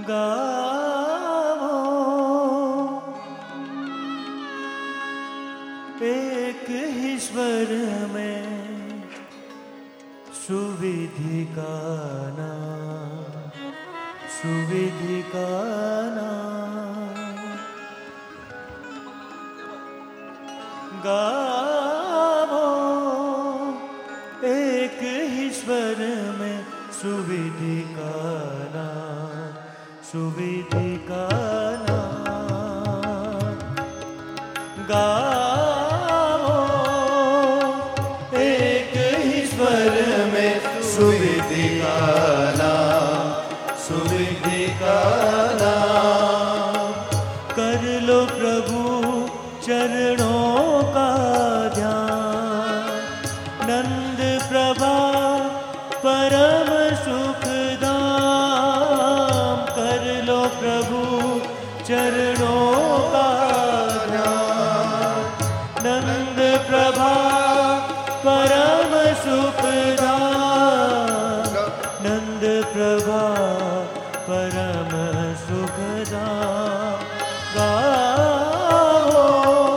गावो एक ही स्वर में सुविधि का नाम, सुविधि का नाम। गावो एक ही स्वर में सुविधि का नाम, सुविधि का नाम। गावो एक ही स्वर में सुविधि का नाम, सुविधि का नाम। कर लो प्रभु चरणों का ध्यान, नंद प्रभा परम सुखधाम। कर लो प्रभु चरणों का ध्यान, नंद प्रभा परम सुखधाम, नंद प्रभा परम सुखधाम। गाओ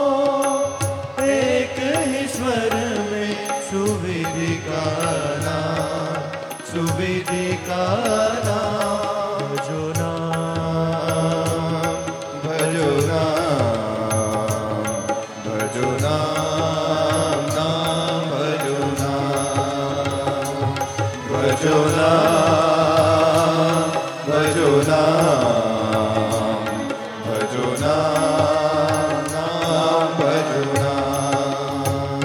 एक ही स्वर में सुविधि का नाम, सुविधि का नाम। भजो नाम, भजो नाम, भजो नाम, नाम भजो नाम, भजो नाम, भजो नाम, भजो नाम, नाम भजो नाम।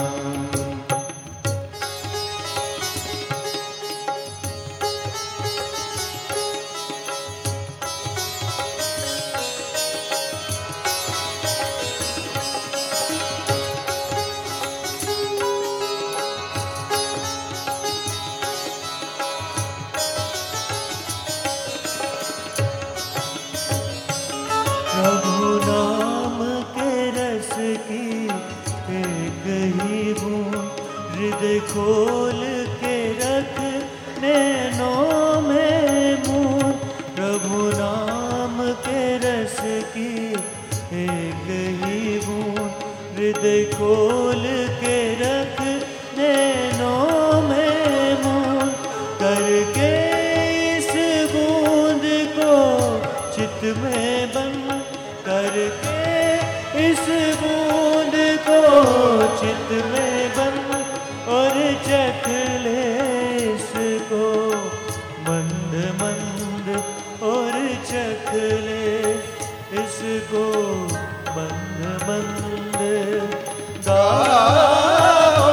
प्रभु नाम के रस की एक ही बूंद, हृदय खोल के रख नैनों में मूंद। प्रभु नाम के रस की एक ही बूंद, हृदय खोल के रख नैनों में मूंद। करके इस बूंद को चित्त में बंद, करके इस बूंद को चित्त में बंद, और चख ले इसको मंद मंद, और चख ले इसको मंद मंद। गाओ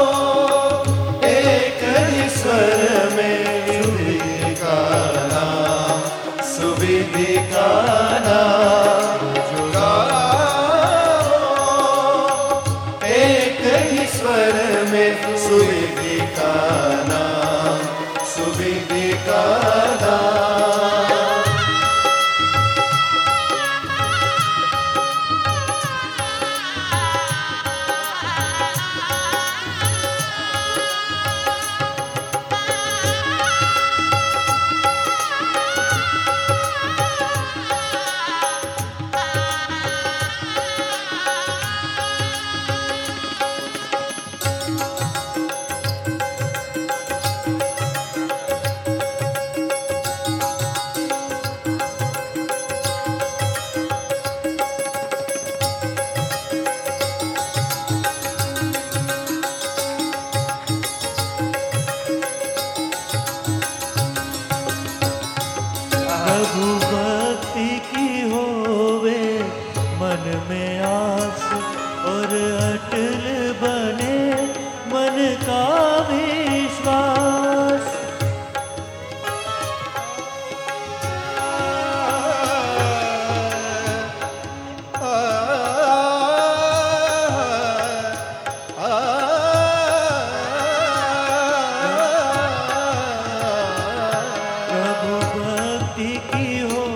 एक ही स्वर में सुविधि का नाम, सुविधि का नाम। एक ही स्वर में सुविधि का नाम, सुविधि का नाम। प्रभु भक्ति की होवे मन में आस, और अटल बने मन का विश्वास। प्रभु भक्ति की हो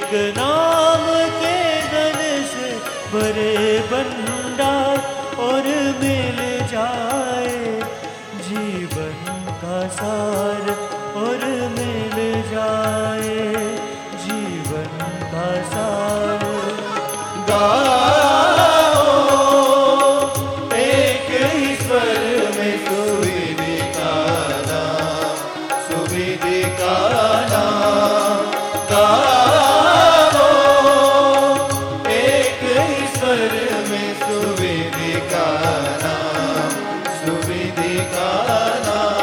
एक नाम के धन से भरे भंडार और मिल जाए जीवन का सार और मिल जाए जीवन का सार। गाओ एक ही स्वर में सुविधि का नाम, सुविधि का नाम। गाओ एक ही स्वर में सुविधि का नाम, सुविधि का नाम।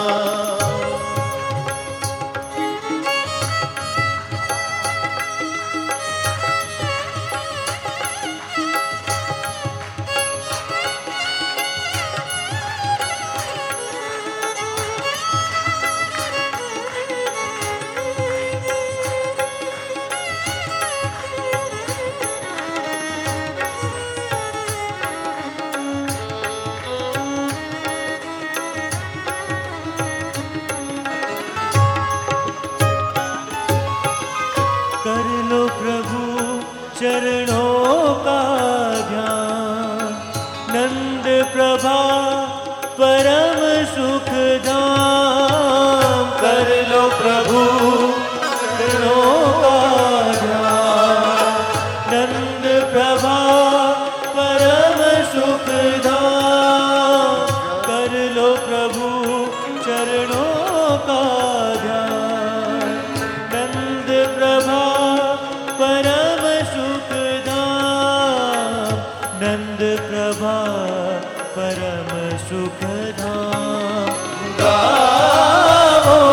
कर लो प्रभु चरणों का ध्यान, नंद प्रभा परम सुख धाम। कर लो प्रभु चरणों का ध्यान, नंद प्रभा परम सुख धाम। कर लो प्रभु चरणों का ध्यान, नंद प्रभा परम सुख धाम, नंद प्रभा परम सुख धाम। गाओ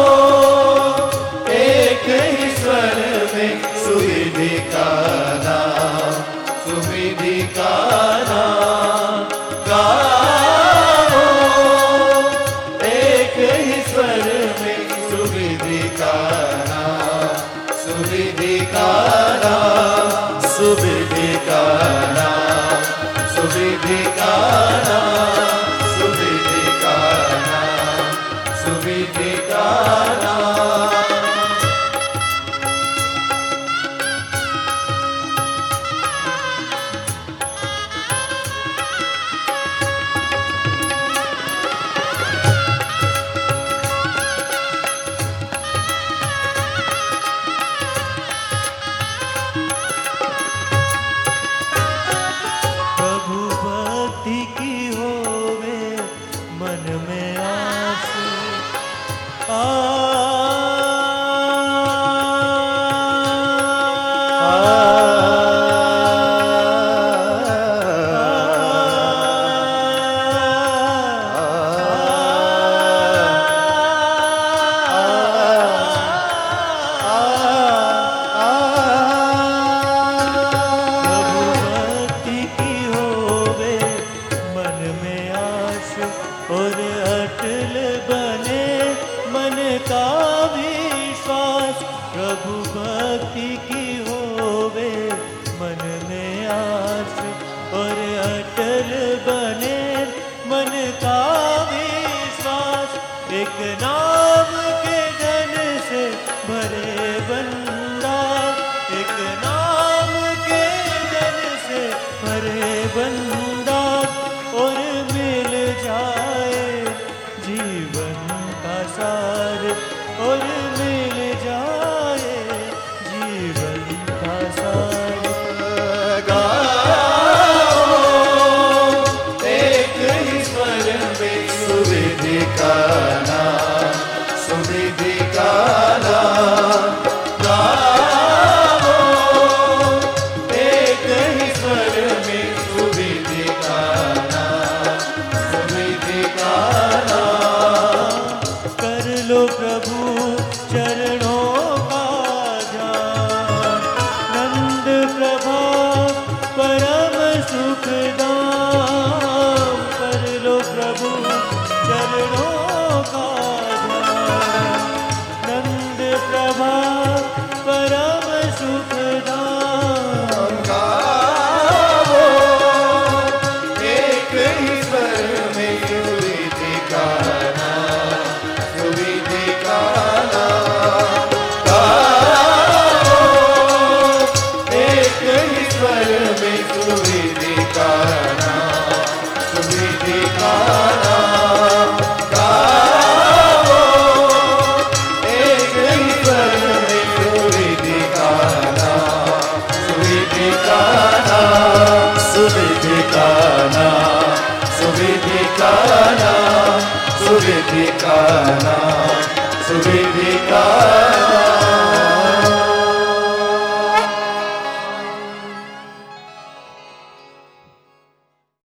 एक ही स्वर में सुविधि का नाम, सुविधि का नाम। गाओ एक ही स्वर में सुविधि का नाम, सुविधि का नाम, सुविधि का नाम, सुविधि का नाम, सुविधि का नाम, सुविधि का नाम। प्रभु भक्ति की होवे मन में आस। प्रभु भक्ति की होवे मन में आस और अटल बने मन का विश्वास। प्रभु भक्ति की होवे मन में आस और अटल बने मन का विश्वास। एक नाम के धन से भरे भंडार, एक नाम के धन से भरे भंडार और मिल जाए जीवन का सार और मिल जाए जीवन का सार। गाओ एक ही स्वर में सुविधि का नाम, सुविधि का नाम। गाओ एक ही स्वर में सुविधि का नाम, सुविधि का नाम। कर लो प्रभु चरणों का ध्यान, नंद प्रभा परम सुख धाम। कर लो प्रभु चरणों का ध्यान, नंद प्रभा परम सुख धाम। गाओ एक ही स्वर में सुविधि का नाम, सुविधि का नाम। सुविधि का नाम, सुविधि का